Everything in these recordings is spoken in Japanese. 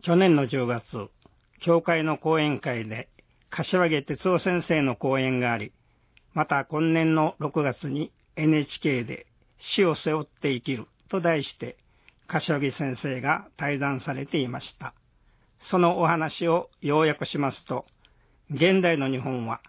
去年の10月、教会の講演会で柏木哲夫先生の講演があり、また今年の6月に NHK で死を背負って生きると題して柏木先生が対談されていました。そのお話を要約しますと、現代の日本は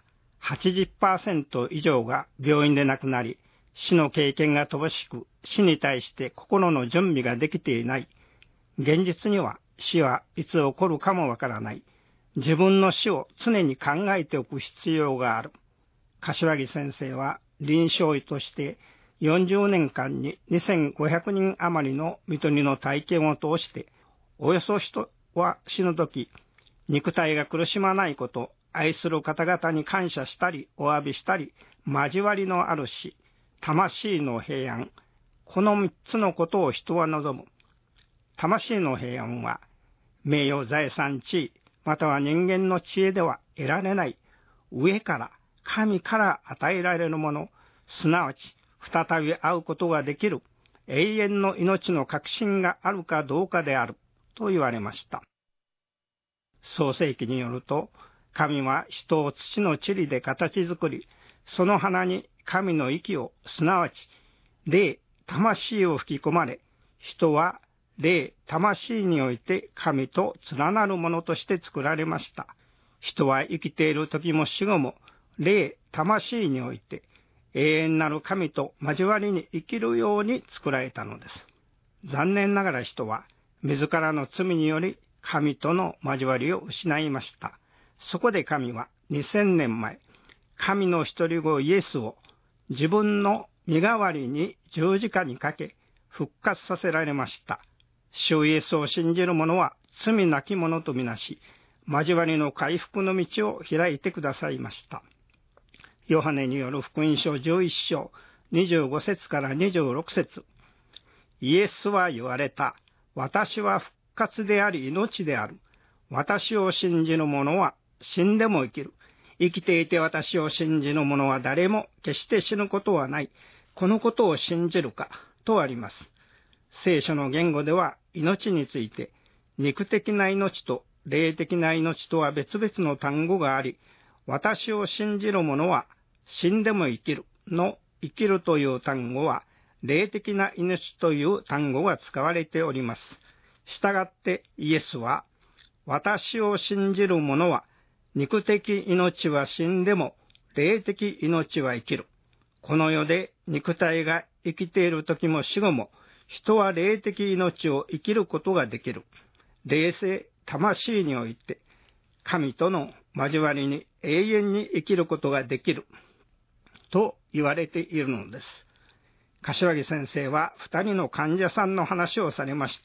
80% 以上が病院で亡くなり、死の経験が乏しく、死に対して心の準備ができていない。現実には死はいつ起こるかもわからない。自分の死を常に考えておく必要がある。柏木先生は臨床医として40年間に2500人余りの看取りの体験を通して、およそ人は死ぬとき、肉体が苦しまないこと、愛する方々に感謝したり、お詫びしたり、交わりのある死、魂の平安、この3つのことを人は望む。魂の平安は、名誉財産地位、または人間の知恵では得られない、上から、神から与えられるもの、すなわち、再び会うことができる、永遠の命の確信があるかどうかである、と言われました。創世記によると、神は人を土の塵で形作り、その花に神の息を、すなわち、霊、魂を吹き込まれ、人は霊、魂において神と連なるものとして作られました。人は生きている時も死後も、霊、魂において、永遠なる神と交わりに生きるように作られたのです。残念ながら人は、自らの罪により神との交わりを失いました。そこで神は2000年前、神の一人子イエスを自分の身代わりに十字架にかけ復活させられました。主イエスを信じる者は罪なき者とみなし、交わりの回復の道を開いてくださいました。ヨハネによる福音書11章25節から26節。イエスは言われた。私は復活であり命である。私を信じる者は死んでも生きる。生きていて私を信じる者は誰も決して死ぬことはない。このことを信じるかとあります。聖書の言語では命について肉的な命と霊的な命とは別々の単語があり、私を信じる者は死んでも生きるの生きるという単語は霊的な命という単語が使われております。したがってイエスは私を信じる者は肉的命は死んでも霊的命は生きる。この世で肉体が生きている時も死後も人は霊的命を生きることができる。霊性、魂において神との交わりに永遠に生きることができると言われているのです。柏木先生は2人の患者さんの話をされました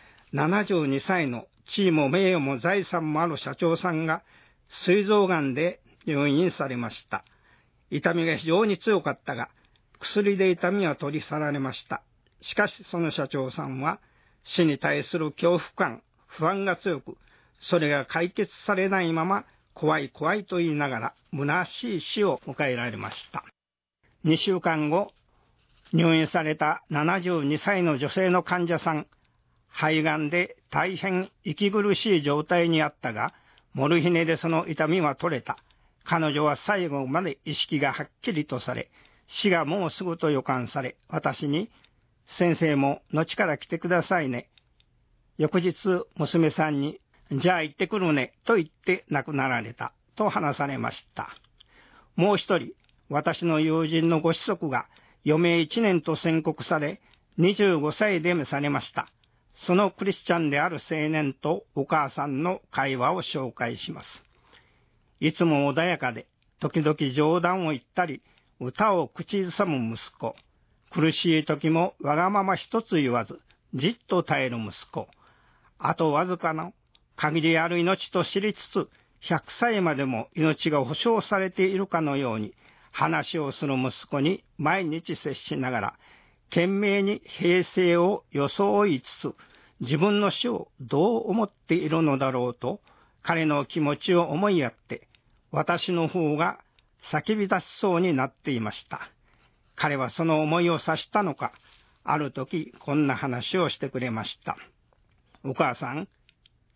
。72歳の地位も名誉も財産もある社長さんが膵臓がんで入院されました。痛みが非常に強かったが、薬で痛みは取り去られました。しかしその社長さんは死に対する恐怖感、不安が強く、それが解決されないまま怖い怖いと言いながら虚しい死を迎えられました。2週間後、入院された72歳の女性の患者さん、肺がんで大変息苦しい状態にあったが、モルヒネでその痛みは取れた。彼女は最後まで意識がはっきりとされ、死がもうすぐと予感され、私に、先生も後から来てくださいね。翌日、娘さんに、じゃあ行ってくるね、と言って亡くなられた、と話されました。もう一人、私の友人のご子息が余命1年と宣告され、25歳で召されました。そのクリスチャンである青年とお母さんの会話を紹介します。いつも穏やかで、時々冗談を言ったり、歌を口ずさむ息子。苦しい時もわがまま一つ言わず、じっと耐える息子。あとわずかの限りある命と知りつつ、100歳までも命が保証されているかのように、話をする息子に毎日接しながら、懸命に平静を装いつつ、自分の死をどう思っているのだろうと、彼の気持ちを思いやって、私の方が叫び出しそうになっていました。彼はその思いを察したのか、ある時こんな話をしてくれました。お母さん、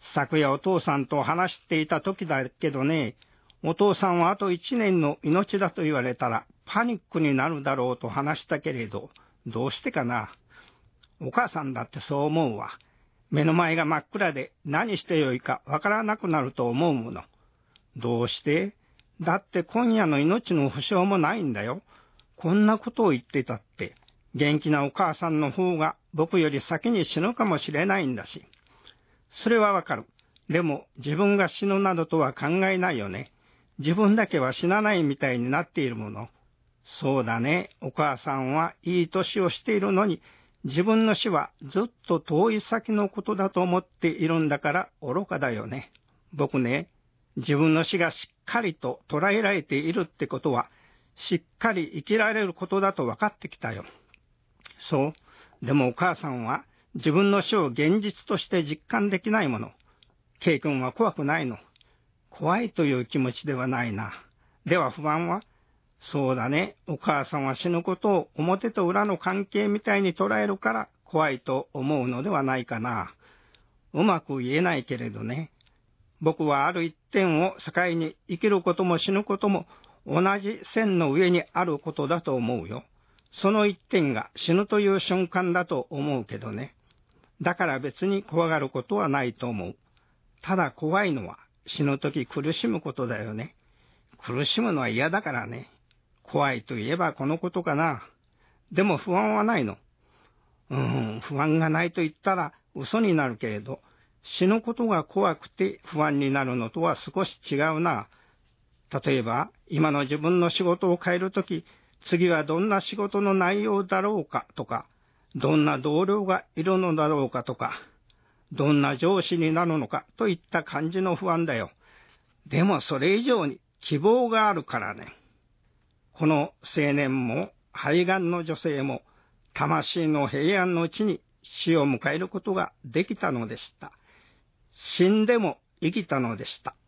昨夜お父さんと話していた時だけどね、お父さんはあと1年の命だと言われたらパニックになるだろうと話したけれど、どうしてかな。お母さんだってそう思うわ。目の前が真っ暗で何してよいかわからなくなると思うもの。どうして？だって今夜の命の保証もないんだよ。こんなことを言ってたって、元気なお母さんの方が僕より先に死ぬかもしれないんだし。それはわかる。でも自分が死ぬなどとは考えないよね。自分だけは死なないみたいになっているもの。そうだね。お母さんはいい年をしているのに、自分の死はずっと遠い先のことだと思っているんだから愚かだよね。僕ね、自分の死がしっかりと捉えられているってことは、しっかり生きられることだと分かってきたよ。そう。でもお母さんは自分の死を現実として実感できないもの。K 君は怖くないの。怖いという気持ちではないな。では不安は？そうだね。お母さんは死ぬことを表と裏の関係みたいに捉えるから怖いと思うのではないかな。うまく言えないけれどね。僕はある一点を境に生きることも死ぬことも同じ線の上にあることだと思うよ。その一点が死ぬという瞬間だと思うけどね。だから別に怖がることはないと思う。ただ怖いのは死ぬとき苦しむことだよね。苦しむのは嫌だからね。怖いといえばこのことかな。でも不安はないの。不安がないと言ったら嘘になるけれど、死ぬことが怖くて不安になるのとは少し違うな。例えば、今の自分の仕事を変えるとき、次はどんな仕事の内容だろうかとか、どんな同僚がいるのだろうかとか、どんな上司になるのかといった感じの不安だよ。でもそれ以上に希望があるからね。この青年も肺がんの女性も魂の平安のうちに死を迎えることができたのでした。死んでも生きたのでした。